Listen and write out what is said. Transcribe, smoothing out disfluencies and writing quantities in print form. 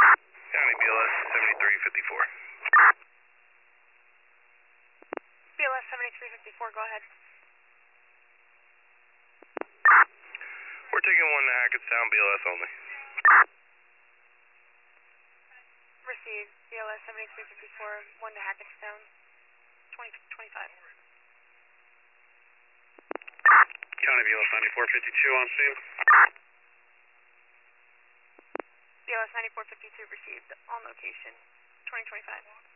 County BLS 7354. BLS 7354, go ahead. We're taking one to Hackettstown, BLS only. Received. BLS 7354, 1 to Hackettstown, 2025. County BLS 9452 on scene. BLS 9452 received on location, 2025.